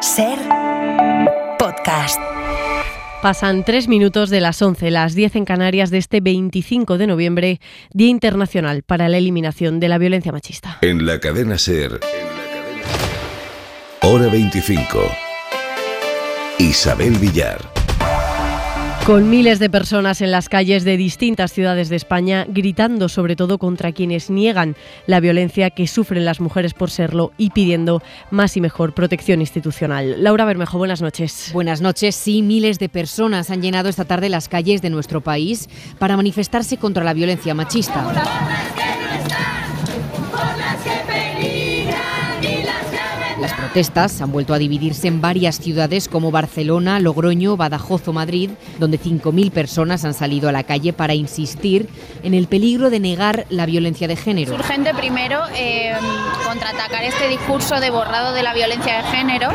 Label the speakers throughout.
Speaker 1: SER Podcast.
Speaker 2: Pasan 3 minutos de las 11, las 10 en Canarias de este 25 de noviembre, Día Internacional para la Eliminación de la Violencia Machista.
Speaker 3: En la cadena SER, Hora 25. Isabel Villar.
Speaker 2: Con miles de personas en las calles de distintas ciudades de España, gritando sobre todo contra quienes niegan la violencia que sufren las mujeres por serlo y pidiendo más y mejor protección institucional. Laura Bermejo, buenas noches.
Speaker 4: Buenas noches. Sí, miles de personas han llenado esta tarde las calles de nuestro país para manifestarse contra la violencia machista. Las protestas han vuelto a dividirse en varias ciudades como Barcelona, Logroño, Badajoz o Madrid, donde 5.000 personas han salido a la calle para insistir en el peligro de negar la violencia de género.
Speaker 5: Es urgente primero contraatacar este discurso de borrado de la violencia de género.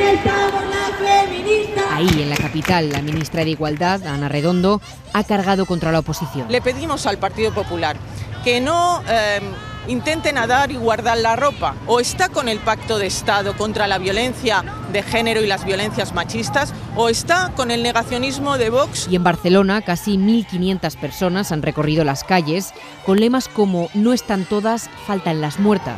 Speaker 4: Ahí, en la capital, la ministra de Igualdad, Ana Redondo, ha cargado contra la oposición.
Speaker 6: Le pedimos al Partido Popular que no intente nadar y guardar la ropa. O está con el Pacto de Estado contra la violencia de género y las violencias machistas, o está con el negacionismo de Vox.
Speaker 4: Y en Barcelona, casi 1.500 personas han recorrido las calles con lemas como "No están todas, faltan las muertas".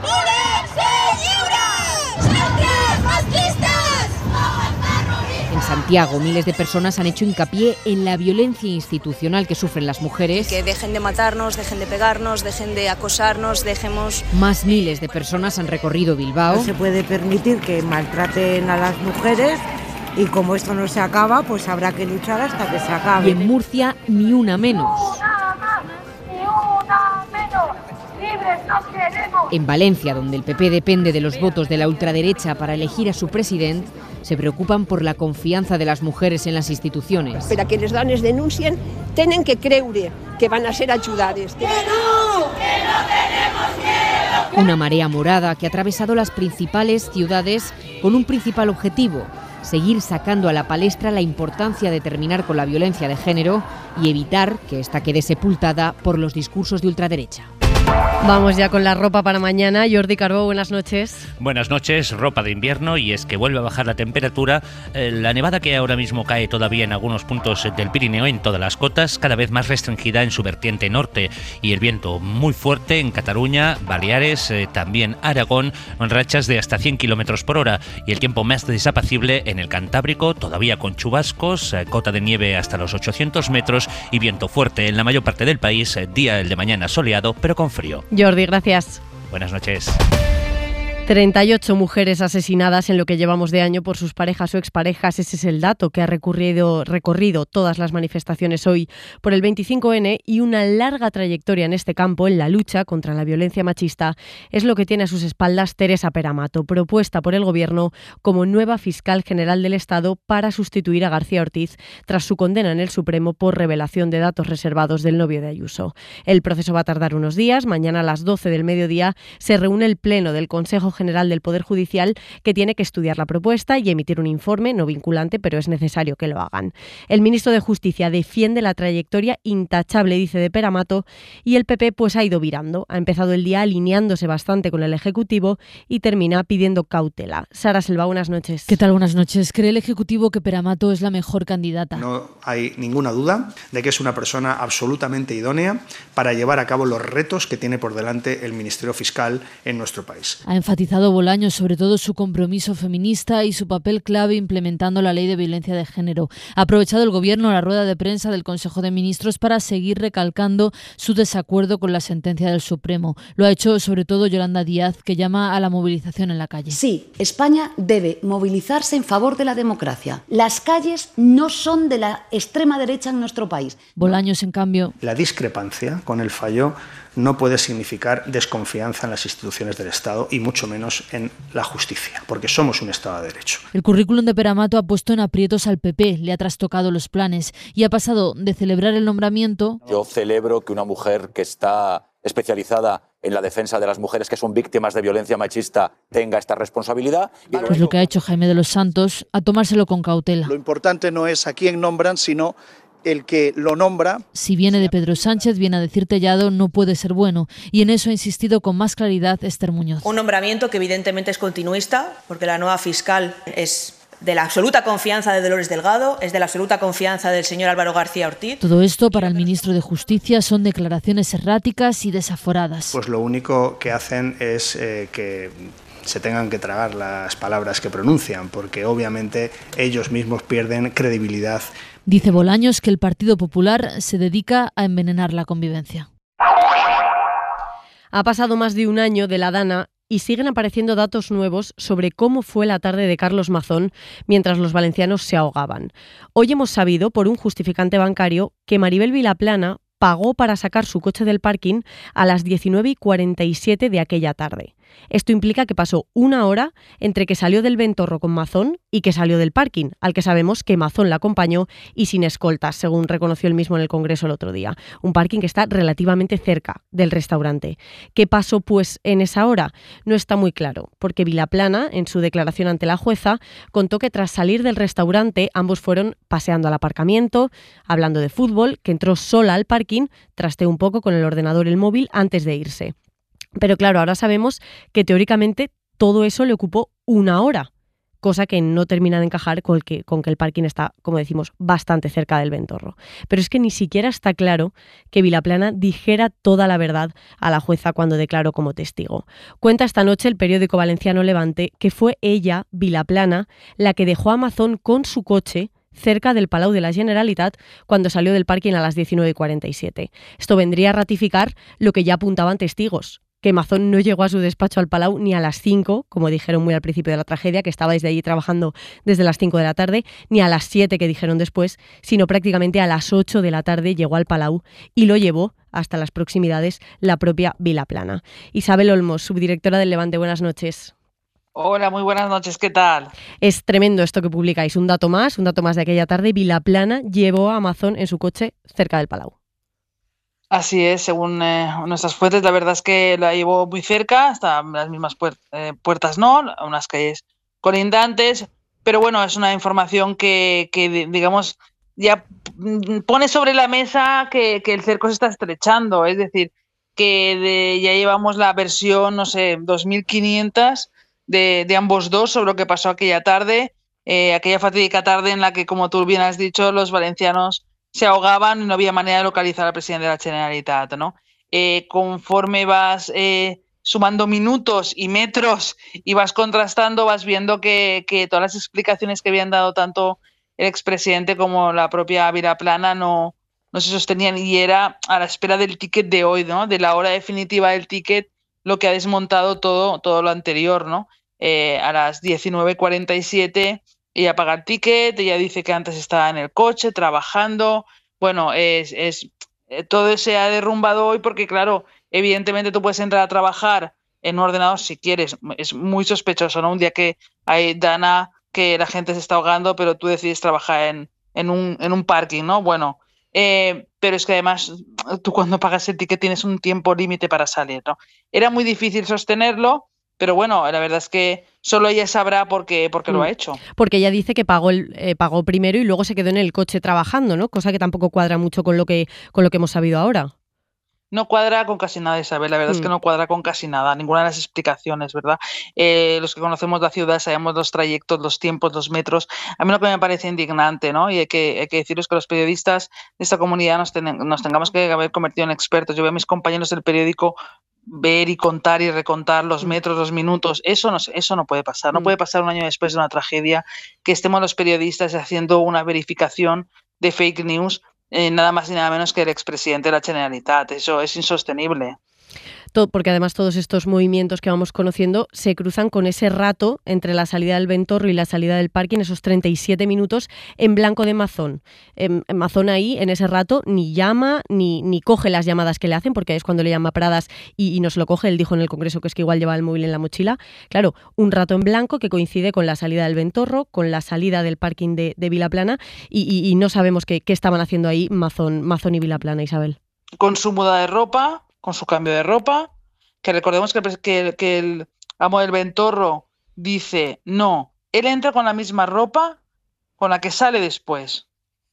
Speaker 4: En Santiago, miles de personas han hecho hincapié en la violencia institucional que sufren las mujeres.
Speaker 7: Que dejen de matarnos, dejen de pegarnos, dejen de acosarnos, dejemos...
Speaker 4: Más miles de personas han recorrido Bilbao.
Speaker 8: No se puede permitir que maltraten a las mujeres y como esto no se acaba, pues habrá que luchar hasta que se acabe.
Speaker 4: Y en Murcia, ni una menos. En Valencia, donde el PP depende de los votos de la ultraderecha para elegir a su presidente, se preocupan por la confiança de las mujeres en las instituciones.
Speaker 9: Per a que les dones denuncien, tenen que creure que van a ser ayudades.
Speaker 10: ¡Que no! ¡Que no tenemos miedo!
Speaker 4: Una marea morada que ha atravesado las principales ciudades con un principal objetivo: seguir sacando a la palestra la importancia de terminar con la violencia de género y evitar que esta quede sepultada por los discursos de ultraderecha.
Speaker 2: Vamos ya con la ropa para mañana. Jordi Carbó, buenas noches.
Speaker 11: Buenas noches, ropa de invierno, y es que vuelve a bajar la temperatura. La nevada que ahora mismo cae todavía en algunos puntos del Pirineo, en todas las cotas, cada vez más restringida en su vertiente norte, y el viento muy fuerte en Cataluña, Baleares, también Aragón, en rachas de hasta 100 km por hora, y el tiempo más desapacible en el Cantábrico, todavía con chubascos, cota de nieve hasta los 800 metros y viento fuerte en la mayor parte del país, día el de mañana soleado, pero con frío.
Speaker 2: Jordi, gracias.
Speaker 11: Buenas noches.
Speaker 2: 38 mujeres asesinadas en lo que llevamos de año por sus parejas o exparejas. Ese es el dato que ha recorrido todas las manifestaciones hoy por el 25N, y una larga trayectoria en este campo, en la lucha contra la violencia machista, es lo que tiene a sus espaldas Teresa Peramato, propuesta por el Gobierno como nueva fiscal general del Estado para sustituir a García Ortiz tras su condena en el Supremo por revelación de datos reservados del novio de Ayuso. El proceso va a tardar unos días. Mañana a las 12 del mediodía se reúne el Pleno del Consejo General del Poder Judicial, que tiene que estudiar la propuesta y emitir un informe no vinculante, pero es necesario que lo hagan. El ministro de Justicia defiende la trayectoria intachable, dice, de Peramato, y el PP pues ha ido virando. Ha empezado el día alineándose bastante con el Ejecutivo y termina pidiendo cautela. Sara Selva, buenas noches.
Speaker 12: ¿Qué tal? Buenas noches. ¿Cree el Ejecutivo que Peramato es la mejor candidata?
Speaker 13: No hay ninguna duda de que es una persona absolutamente idónea para llevar a cabo los retos que tiene por delante el Ministerio Fiscal en nuestro país.
Speaker 12: Ha enfatizado Bolaños sobre todo su compromiso feminista y su papel clave implementando la ley de violencia de género. Ha aprovechado el Gobierno la rueda de prensa del Consejo de Ministros para seguir recalcando su desacuerdo con la sentencia del Supremo. Lo ha hecho sobre todo Yolanda Díaz, que llama a la movilización en la calle.
Speaker 14: Sí, España debe movilizarse en favor de la democracia. Las calles no son de la extrema derecha en nuestro país.
Speaker 12: Bolaños, en cambio...
Speaker 13: La discrepancia con el fallo no puede significar desconfianza en las instituciones del Estado y mucho menos en la justicia, porque somos un Estado de Derecho.
Speaker 12: El currículum de Peramato ha puesto en aprietos al PP, le ha trastocado los planes y ha pasado de celebrar el nombramiento...
Speaker 15: Yo celebro que una mujer que está especializada en la defensa de las mujeres que son víctimas de violencia machista tenga esta responsabilidad.
Speaker 12: Pues lo que ha hecho Jaime de los Santos, a tomárselo con cautela.
Speaker 16: Lo importante no es a quién nombran, sino el que lo nombra.
Speaker 12: Si viene de Pedro Sánchez, viene a decir Tellado, no puede ser bueno. Y en eso ha insistido con más claridad Esther Muñoz.
Speaker 7: Un nombramiento que evidentemente es continuista, porque la nueva fiscal es de la absoluta confianza de Dolores Delgado, es de la absoluta confianza del señor Álvaro García Ortiz.
Speaker 12: Todo esto, para el ministro de Justicia, son declaraciones erráticas y desaforadas.
Speaker 13: Pues lo único que hacen es que se tengan que tragar las palabras que pronuncian, porque obviamente ellos mismos pierden credibilidad.
Speaker 12: Dice Bolaños que el Partido Popular se dedica a envenenar la convivencia.
Speaker 2: Ha pasado más de un año de la Dana y siguen apareciendo datos nuevos sobre cómo fue la tarde de Carlos Mazón mientras los valencianos se ahogaban. Hoy hemos sabido, por un justificante bancario, que Maribel Vilaplana pagó para sacar su coche del parking a las 19:47 de aquella tarde. Esto implica que pasó una hora entre que salió del Ventorro con Mazón y que salió del parking, al que sabemos que Mazón la acompañó y sin escoltas, según reconoció él mismo en el Congreso el otro día. Un parking que está relativamente cerca del restaurante. ¿Qué pasó pues en esa hora? No está muy claro, porque Vilaplana, en su declaración ante la jueza, contó que tras salir del restaurante ambos fueron paseando al aparcamiento, hablando de fútbol, que entró sola al parking, trasteó un poco con el ordenador y el móvil antes de irse. Pero claro, ahora sabemos que teóricamente todo eso le ocupó una hora, cosa que no termina de encajar con que el parking está, como decimos, bastante cerca del Ventorro. Pero es que ni siquiera está claro que Vilaplana dijera toda la verdad a la jueza cuando declaró como testigo. Cuenta esta noche el periódico valenciano Levante que fue ella, Vilaplana, la que dejó a Mazón con su coche cerca del Palau de la Generalitat cuando salió del parking a las 19:47. Esto vendría a ratificar lo que ya apuntaban testigos, que Mazón no llegó a su despacho al Palau ni a las 5, como dijeron muy al principio de la tragedia, que estaba desde allí trabajando desde las 5 de la tarde, ni a las 7 que dijeron después, sino prácticamente a las 8 de la tarde llegó al Palau y lo llevó hasta las proximidades la propia Vilaplana. Isabel Olmos, subdirectora del Levante, buenas noches.
Speaker 17: Hola, muy buenas noches, ¿qué tal?
Speaker 2: Es tremendo esto que publicáis, un dato más de aquella tarde. Vilaplana llevó a Mazón en su coche cerca del Palau.
Speaker 17: Así es, según nuestras fuentes, la verdad es que la llevó muy cerca, hasta las mismas puertas no, unas calles colindantes, pero bueno, es una información que digamos, ya pone sobre la mesa que el cerco se está estrechando, es decir, que ya llevamos la versión, no sé, 2500 de ambos dos sobre lo que pasó aquella tarde, aquella fatídica tarde en la que, como tú bien has dicho, los valencianos se ahogaban y no había manera de localizar al presidente de la Generalitat, ¿no? Conforme vas sumando minutos y metros y vas contrastando, vas viendo que todas las explicaciones que habían dado tanto el expresidente como la propia Vilaplana no se sostenían, y era a la espera del ticket de hoy, ¿no? De la hora definitiva del ticket, lo que ha desmontado todo lo anterior, ¿no? A las 19:47 ella paga el ticket, ella dice que antes estaba en el coche trabajando. Bueno, todo se ha derrumbado hoy porque, claro, evidentemente tú puedes entrar a trabajar en un ordenador si quieres. Es muy sospechoso, ¿no? Un día que hay Dana, que la gente se está ahogando, pero tú decides trabajar en un parking, ¿no? Bueno, pero es que además tú cuando pagas el ticket tienes un tiempo límite para salir, ¿no? Era muy difícil sostenerlo, pero bueno, la verdad es que solo ella sabrá por qué lo ha hecho.
Speaker 2: Porque ella dice que pagó primero y luego se quedó en el coche trabajando, ¿no? Cosa que tampoco cuadra mucho con lo que hemos sabido ahora.
Speaker 17: No cuadra con casi nada, Isabel, la verdad es que no cuadra con casi nada, ninguna de las explicaciones, ¿verdad? Los que conocemos la ciudad sabemos los trayectos, los tiempos, los metros. A mí lo que me parece indignante, ¿no? Y hay que deciros que los periodistas de esta comunidad nos tengamos que haber convertido en expertos. Yo veo a mis compañeros del periódico ver y contar y recontar los metros, los minutos. Eso no puede pasar. No puede pasar un año después de una tragedia que estemos los periodistas haciendo una verificación de fake news, nada más y nada menos que el expresidente de la Generalitat. Eso es insostenible.
Speaker 2: Porque además todos estos movimientos que vamos conociendo se cruzan con ese rato entre la salida del Ventorro y la salida del parking, esos 37 minutos en blanco de Mazón. Mazón ahí, en ese rato, ni llama ni coge las llamadas que le hacen, porque es cuando le llama Pradas y no se lo coge. Él dijo en el Congreso que es que igual lleva el móvil en la mochila. Claro, un rato en blanco que coincide con la salida del Ventorro, con la salida del parking de Vilaplana y no sabemos qué estaban haciendo ahí Mazón y Vilaplana, Isabel.
Speaker 17: Con su muda de ropa, con su cambio de ropa, que recordemos que el amo del Ventorro dice, no, él entra con la misma ropa con la que sale después.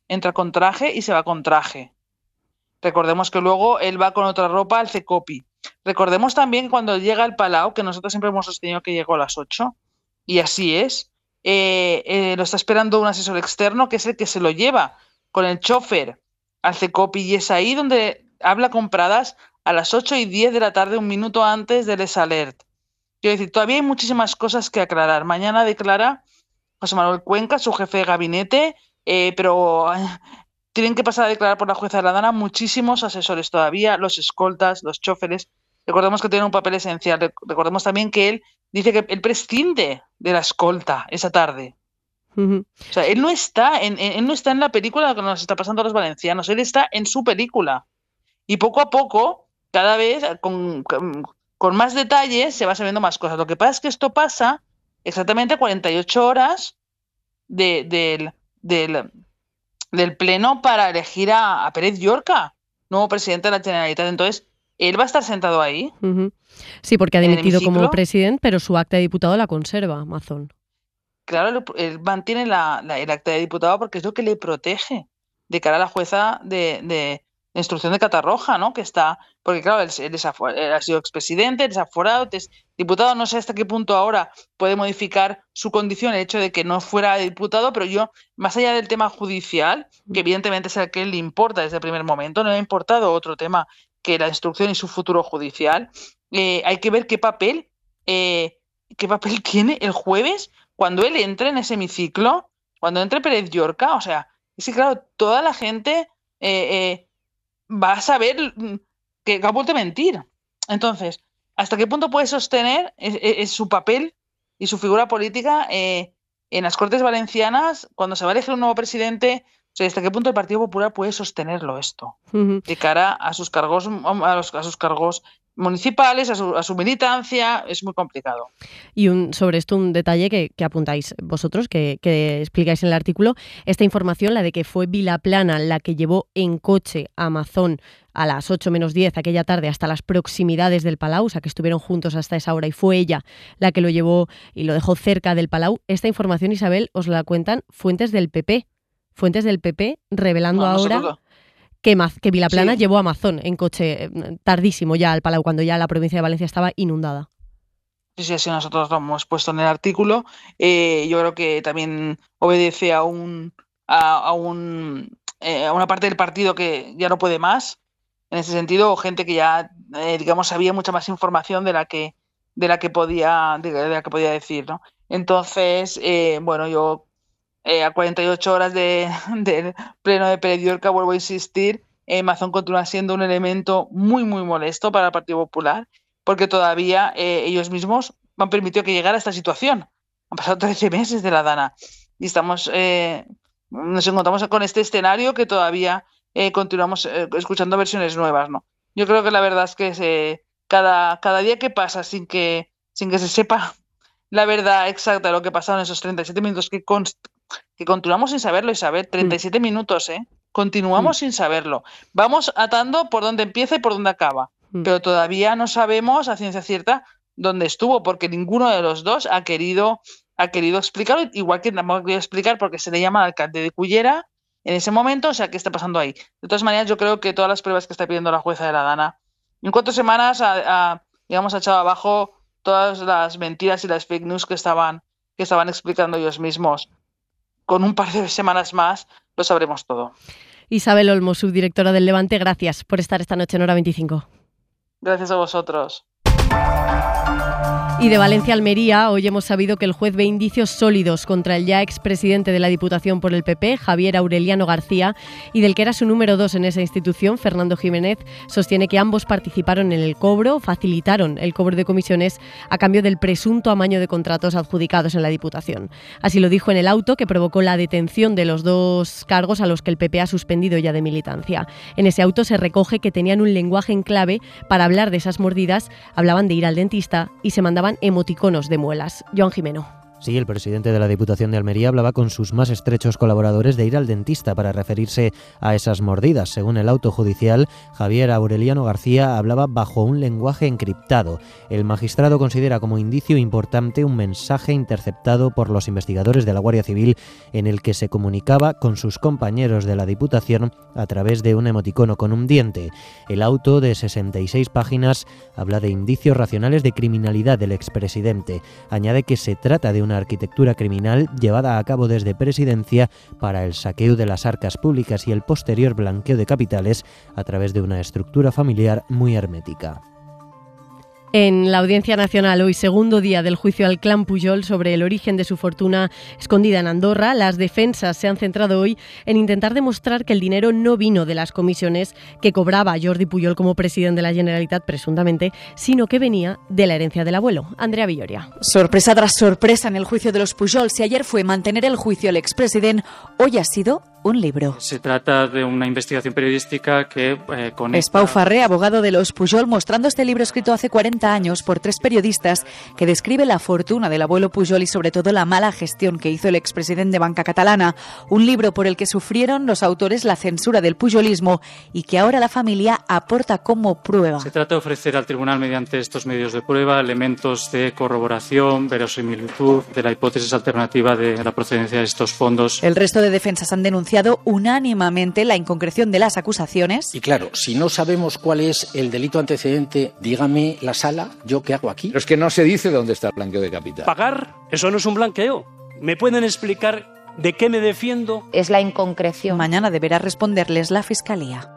Speaker 17: entra con traje y se va con traje. Recordemos que luego él va con otra ropa al CECOPI. Recordemos también cuando llega al Palau, que nosotros siempre hemos sostenido que llegó a las 8, y así es, lo está esperando un asesor externo que es el que se lo lleva con el chofer al CECOPI, y es ahí donde habla con Pradas a las 8:10 de la tarde, un minuto antes del Les Alert. Quiero decir, todavía hay muchísimas cosas que aclarar. Mañana declara José Manuel Cuenca, su jefe de gabinete, pero tienen que pasar a declarar por la jueza de la Dana muchísimos asesores todavía, los escoltas, los choferes. Recordemos que tiene un papel esencial. Recordemos también que él dice que él prescinde de la escolta esa tarde. O sea, él no está en la película que nos está pasando a los valencianos, él está en su película. Y poco a poco, cada vez con más detalles, se va sabiendo más cosas. Lo que pasa es que esto pasa exactamente 48 horas del pleno para elegir a Pérez Llorca, nuevo presidente de la Generalitat. Entonces, él va a estar sentado ahí.
Speaker 2: Sí, porque ha dimitido como presidente, pero su acta de diputado la conserva, Mazón.
Speaker 17: Claro, él mantiene el acta de diputado porque es lo que le protege de cara a la jueza de instrucción de Catarroja, ¿no? Que está, porque claro, él ha sido expresidente, él es aforado, es diputado, no sé hasta qué punto ahora puede modificar su condición el hecho de que no fuera diputado, pero yo, más allá del tema judicial, que evidentemente es el que le importa desde el primer momento, no le ha importado otro tema que la instrucción y su futuro judicial, hay que ver qué papel tiene el jueves cuando él entre en ese hemiciclo, cuando entre Pérez Llorca. O sea, es que claro, toda la gente va a saber que ha vuelto a mentir. Entonces, ¿hasta qué punto puede sostener su papel y su figura política en las Cortes Valencianas cuando se va a elegir un nuevo presidente? O sea, ¿hasta qué punto el Partido Popular puede sostenerlo esto de cara a sus cargos, a sus cargos municipales, a su militancia? Es muy complicado.
Speaker 2: Y sobre esto un detalle que apuntáis vosotros, que explicáis en el artículo, esta información, la de que fue Vilaplana la que llevó en coche a Mazón a las 8 menos 10 aquella tarde hasta las proximidades del Palau, o sea que estuvieron juntos hasta esa hora y fue ella la que lo llevó y lo dejó cerca del Palau. Esta información, Isabel, os la cuentan fuentes del PP revelando ahora que Vilaplana llevó a Mazón en coche tardísimo ya al Palau, cuando ya la provincia de Valencia estaba inundada.
Speaker 17: Sí, así nosotros lo hemos puesto en el artículo. Yo creo que también obedece a una parte del partido que ya no puede más. En ese sentido, gente que ya, digamos, sabía mucha más información de la que podía decir, ¿no? Entonces, bueno, yo a 48 horas del pleno de Pérez Llorca, vuelvo a insistir, Mazón continúa siendo un elemento muy, muy molesto para el Partido Popular, porque todavía ellos mismos han permitido que llegara a esta situación. Han pasado 13 meses de la Dana y nos encontramos con este escenario que todavía continuamos escuchando versiones nuevas, ¿no? Yo creo que la verdad es que cada día que pasa sin que se sepa la verdad exacta de lo que pasaron en esos 37 minutos que continuamos sin saberlo, Isabel, 37 minutos, continuamos sin saberlo. Vamos atando por dónde empieza y por dónde acaba, pero todavía no sabemos a ciencia cierta dónde estuvo, porque ninguno de los dos ha querido explicarlo, igual que tampoco ha querido explicar porque se le llama al alcalde de Cullera en ese momento. O sea, ¿qué está pasando ahí? De todas maneras, yo creo que todas las pruebas que está pidiendo la jueza de la Dana, en 4 semanas ha echado abajo todas las mentiras y las fake news que estaban explicando ellos mismos. Con un par de semanas más lo sabremos todo.
Speaker 2: Isabel Olmo, subdirectora del Levante, gracias por estar esta noche en Hora 25.
Speaker 17: Gracias a vosotros.
Speaker 2: Y de Valencia a Almería, hoy hemos sabido que el juez ve indicios sólidos contra el ya expresidente de la Diputación por el PP, Javier Aureliano García, y del que era su número 2 en esa institución, Fernando Jiménez, sostiene que ambos participaron en el cobro, facilitaron el cobro de comisiones a cambio del presunto amaño de contratos adjudicados en la Diputación. Así lo dijo en el auto que provocó la detención de los 2 cargos a los que el PP ha suspendido ya de militancia. En ese auto se recoge que tenían un lenguaje en clave para hablar de esas mordidas, hablaban de ir al dentista y se mandaban emoticonos de muelas. Joan Jimeno.
Speaker 16: Sí, el presidente de la Diputación de Almería hablaba con sus más estrechos colaboradores de ir al dentista para referirse a esas mordidas. Según el auto judicial, Javier Aureliano García hablaba bajo un lenguaje encriptado. El magistrado considera como indicio importante un mensaje interceptado por los investigadores de la Guardia Civil en el que se comunicaba con sus compañeros de la Diputación a través de un emoticono con un diente. El auto, de 66 páginas, habla de indicios racionales de criminalidad del expresidente. Añade que se trata de una arquitectura criminal llevada a cabo desde Presidencia para el saqueo de las arcas públicas y el posterior blanqueo de capitales a través de una estructura familiar muy hermética.
Speaker 2: En la Audiencia Nacional, hoy segundo día del juicio al clan Pujol sobre el origen de su fortuna escondida en Andorra, las defensas se han centrado hoy en intentar demostrar que el dinero no vino de las comisiones que cobraba Jordi Pujol como presidente de la Generalitat, presuntamente, sino que venía de la herencia del abuelo. Andrea Villoria.
Speaker 18: Sorpresa tras sorpresa en el juicio de los Pujol. Si ayer fue mantener el juicio al expresidente, hoy ha sido un libro.
Speaker 19: Se trata de una investigación periodística que conecta...
Speaker 18: Es Pau Farré, abogado de los Pujol, mostrando este libro escrito hace 40 años por 3 periodistas que describe la fortuna del abuelo Pujol y sobre todo la mala gestión que hizo el expresidente de Banca Catalana. Un libro por el que sufrieron los autores la censura del pujolismo y que ahora la familia aporta como prueba.
Speaker 19: Se trata de ofrecer al tribunal, mediante estos medios de prueba, elementos de corroboración, verosimilitud de la hipótesis alternativa de la procedencia de estos fondos.
Speaker 18: El resto de defensas han denunciado unánimemente la inconcreción de las acusaciones.
Speaker 20: Y claro, si no sabemos cuál es el delito antecedente, dígame la sala, ¿yo qué hago aquí?
Speaker 21: Pero es que no se dice dónde está el blanqueo de capital.
Speaker 22: ¿Pagar? Eso no es un blanqueo. ¿Me pueden explicar de qué me defiendo?
Speaker 18: Es la inconcreción. Mañana deberá responderles la Fiscalía.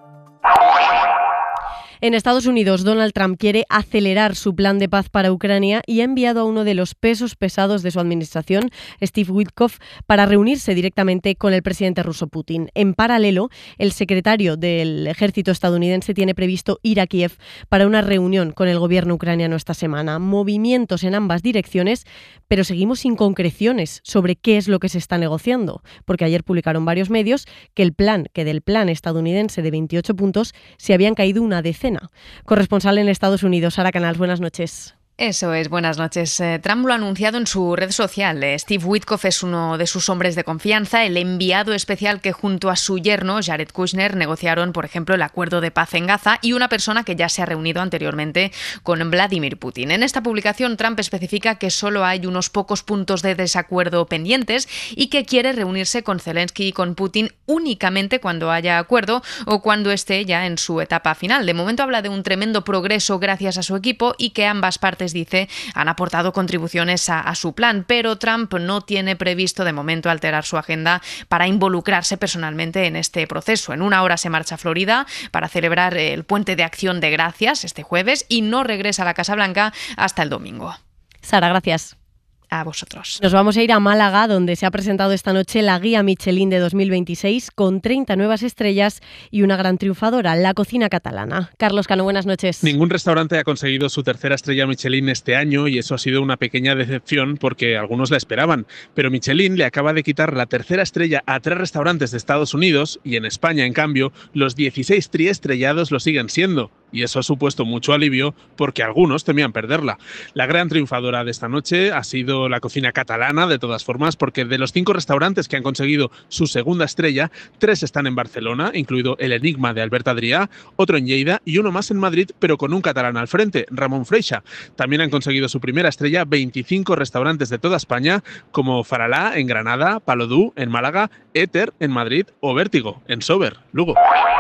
Speaker 2: En Estados Unidos, Donald Trump quiere acelerar su plan de paz para Ucrania y ha enviado a uno de los pesos pesados de su administración, Steve Witkoff, para reunirse directamente con el presidente ruso Putin. En paralelo, el secretario del ejército estadounidense tiene previsto ir a Kiev para una reunión con el gobierno ucraniano esta semana. Movimientos en ambas direcciones, pero seguimos sin concreciones sobre qué es lo que se está negociando, porque ayer publicaron varios medios que del plan estadounidense de 28 puntos se habían caído una decena. Corresponsal en Estados Unidos, Sara Canals, buenas noches.
Speaker 23: Eso es, buenas noches. Trump lo ha anunciado en su red social. Steve Witkoff es uno de sus hombres de confianza, el enviado especial que junto a su yerno, Jared Kushner, negociaron, por ejemplo, el acuerdo de paz en Gaza y una persona que ya se ha reunido anteriormente con Vladimir Putin. En esta publicación, Trump especifica que solo hay unos pocos puntos de desacuerdo pendientes y que quiere reunirse con Zelensky y con Putin únicamente cuando haya acuerdo o cuando esté ya en su etapa final. De momento habla de un tremendo progreso gracias a su equipo y que ambas partes, dice, han aportado contribuciones a su plan, pero Trump no tiene previsto de momento alterar su agenda para involucrarse personalmente en este proceso. En una hora se marcha a Florida para celebrar el Puente de Acción de Gracias este jueves y no regresa a la Casa Blanca hasta el domingo.
Speaker 2: Sara, gracias.
Speaker 23: A vosotros.
Speaker 2: Nos vamos a ir a Málaga, donde se ha presentado esta noche la guía Michelin de 2026 con 30 nuevas estrellas y una gran triunfadora, la cocina catalana. Carlos Cano, buenas noches.
Speaker 24: Ningún restaurante ha conseguido su tercera estrella Michelin este año y eso ha sido una pequeña decepción porque algunos la esperaban. Pero Michelin le acaba de quitar la tercera estrella a 3 restaurantes de Estados Unidos y en España, en cambio, los 16 triestrellados lo siguen siendo. Y eso ha supuesto mucho alivio porque algunos temían perderla. La gran triunfadora de esta noche ha sido la cocina catalana, de todas formas, porque de los 5 restaurantes que han conseguido su segunda estrella, 3 están en Barcelona, incluido el Enigma de Albert Adrià, otro en Lleida y uno más en Madrid, pero con un catalán al frente, Ramon Freixa. También han conseguido su primera estrella 25 restaurantes de toda España, como Faralá en Granada, Palodú en Málaga, Éter en Madrid o Vértigo en Sober, Lugo.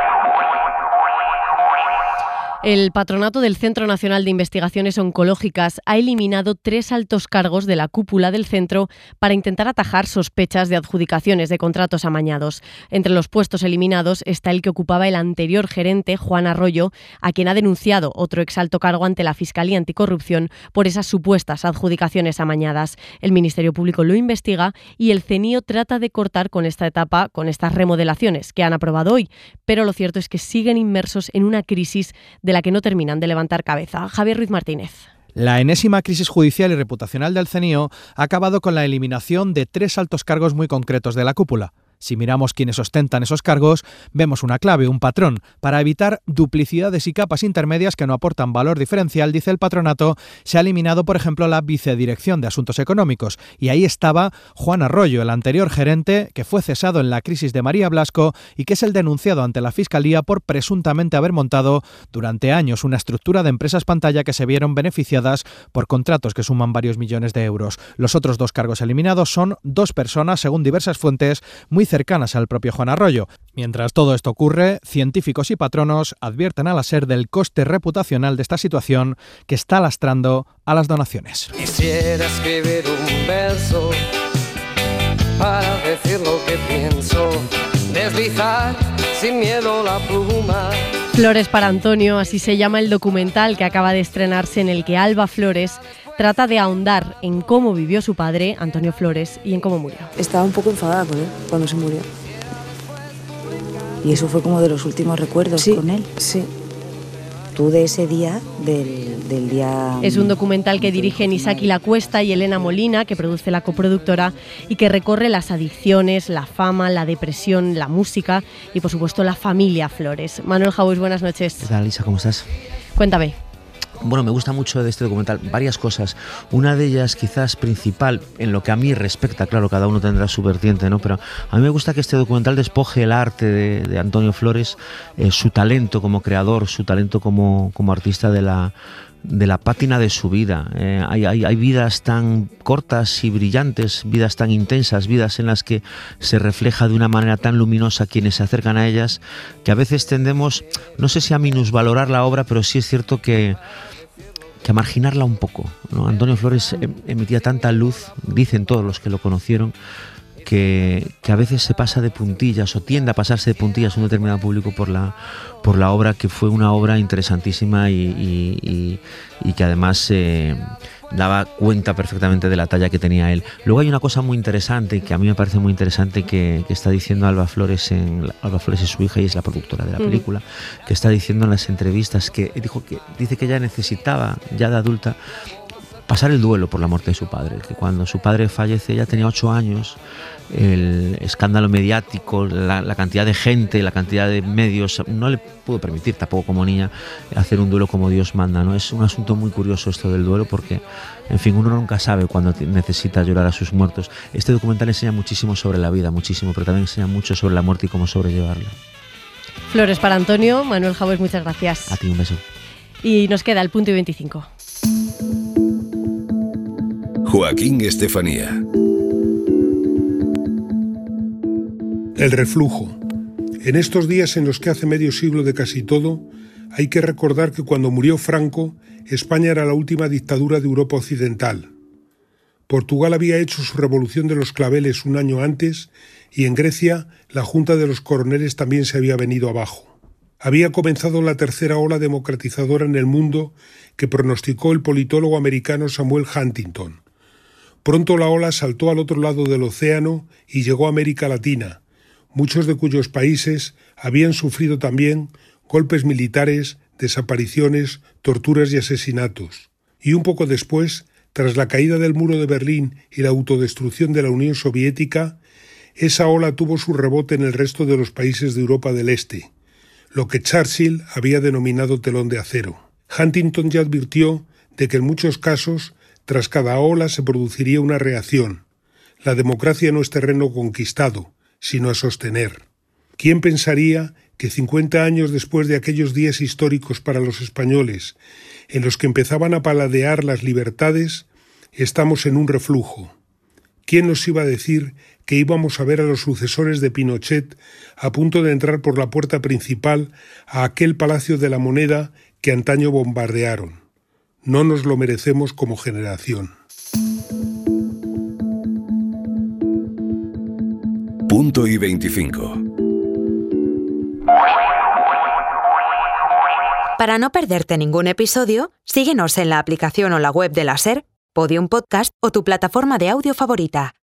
Speaker 2: El Patronato del Centro Nacional de Investigaciones Oncológicas ha eliminado 3 altos cargos de la cúpula del centro para intentar atajar sospechas de adjudicaciones de contratos amañados. Entre los puestos eliminados está el que ocupaba el anterior gerente, Juan Arroyo, a quien ha denunciado otro exalto cargo ante la Fiscalía Anticorrupción por esas supuestas adjudicaciones amañadas. El Ministerio Público lo investiga y el CNIO trata de cortar con esta etapa, con estas remodelaciones que han aprobado hoy. Pero lo cierto es que siguen inmersos en una crisis de la que no terminan de levantar cabeza. Javier Ruiz Martínez.
Speaker 25: La enésima crisis judicial y reputacional del CNIO ha acabado con la eliminación de 3 altos cargos muy concretos de la cúpula. Si miramos quiénes ostentan esos cargos, vemos una clave, un patrón. Para evitar duplicidades y capas intermedias que no aportan valor diferencial, dice el patronato, se ha eliminado, por ejemplo, la Vicedirección de Asuntos Económicos. Y ahí estaba Juan Arroyo, el anterior gerente, que fue cesado en la crisis de María Blasco y que es el denunciado ante la Fiscalía por presuntamente haber montado durante años una estructura de empresas pantalla que se vieron beneficiadas por contratos que suman varios millones de euros. Los otros dos cargos eliminados son dos personas, según diversas fuentes, muy cercanas al propio Juan Arroyo. Mientras todo esto ocurre, científicos y patronos advierten a la SER del coste reputacional de esta situación que está lastrando a las donaciones.
Speaker 1: Quisiera escribir un verso para decir lo que pienso, deslizar sin miedo la pluma.
Speaker 2: Flores para Antonio, así se llama el documental que acaba de estrenarse, en el que Alba Flores trata de ahondar en cómo vivió su padre, Antonio Flores, y en cómo murió.
Speaker 3: Estaba un poco enfadada con él cuando se murió. Y eso fue como de los últimos recuerdos con él. Sí. Tú de ese día, del día...
Speaker 2: Es un documental que dirigen Isaki Lacuesta y Elena Molina, que produce la coproductora, y que recorre las adicciones, la fama, la depresión, la música y, por supuesto, la familia Flores. Manuel Jauis, buenas noches.
Speaker 5: ¿Qué tal, Lisa? ¿Cómo estás?
Speaker 2: Cuéntame.
Speaker 5: Bueno, me gusta mucho de este documental varias cosas. Una de ellas, quizás principal, en lo que a mí respecta, claro, cada uno tendrá su vertiente, ¿no? Pero a mí me gusta que este documental despoje el arte de Antonio Flores, su talento como creador, su talento como artista de la pátina de su vida. Hay vidas tan cortas y brillantes, vidas tan intensas, vidas en las que se refleja de una manera tan luminosa quienes se acercan a ellas, que a veces tendemos, no sé si a minusvalorar la obra, pero sí es cierto que a marginarla un poco, ¿no? Antonio Flores emitía tanta luz, dicen todos los que lo conocieron, que a veces se pasa de puntillas o tiende a pasarse de puntillas un determinado público por la obra, que fue una obra interesantísima y que además daba cuenta perfectamente de la talla que tenía él. Luego hay una cosa muy interesante, que a mí me parece muy interesante, que está diciendo Alba Flores es su hija y es la productora de la película, que está diciendo en las entrevistas que dice que ella necesitaba, ya de adulta, pasar el duelo por la muerte de su padre, que cuando su padre fallece ella tenía 8 años, el escándalo mediático, la cantidad de gente, la cantidad de medios, no le pudo permitir tampoco como niña hacer un duelo como Dios manda, ¿no? Es un asunto muy curioso esto del duelo, porque, en fin, uno nunca sabe cuándo necesita llorar a sus muertos. Este documental enseña muchísimo sobre la vida, muchísimo, pero también enseña mucho sobre la muerte y cómo sobrellevarla.
Speaker 2: Flores para Antonio. Manuel Jauis, muchas gracias.
Speaker 5: A ti, un beso.
Speaker 2: Y nos queda el punto y 25.
Speaker 6: Joaquín Estefanía.
Speaker 8: El reflujo. En estos días en los que hace medio siglo de casi todo, hay que recordar que cuando murió Franco, España era la última dictadura de Europa Occidental. Portugal había hecho su revolución de los claveles un año antes y en Grecia la Junta de los Coroneles también se había venido abajo. Había comenzado la tercera ola democratizadora en el mundo que pronosticó el politólogo americano Samuel Huntington. Pronto la ola saltó al otro lado del océano y llegó a América Latina, muchos de cuyos países habían sufrido también golpes militares, desapariciones, torturas y asesinatos. Y un poco después, tras la caída del muro de Berlín y la autodestrucción de la Unión Soviética, esa ola tuvo su rebote en el resto de los países de Europa del Este, lo que Churchill había denominado telón de acero. Huntington ya advirtió de que en muchos casos, tras cada ola se produciría una reacción. La democracia no es terreno conquistado, sino a sostener. ¿Quién pensaría que 50 años después de aquellos días históricos para los españoles, en los que empezaban a paladear las libertades, estamos en un reflujo? ¿Quién nos iba a decir que íbamos a ver a los sucesores de Pinochet a punto de entrar por la puerta principal a aquel Palacio de la Moneda que antaño bombardearon? No nos lo merecemos como generación.
Speaker 6: Punto y 25.
Speaker 26: Para no perderte ningún episodio, síguenos en la aplicación o la web de la SER, Podium Podcast o tu plataforma de audio favorita.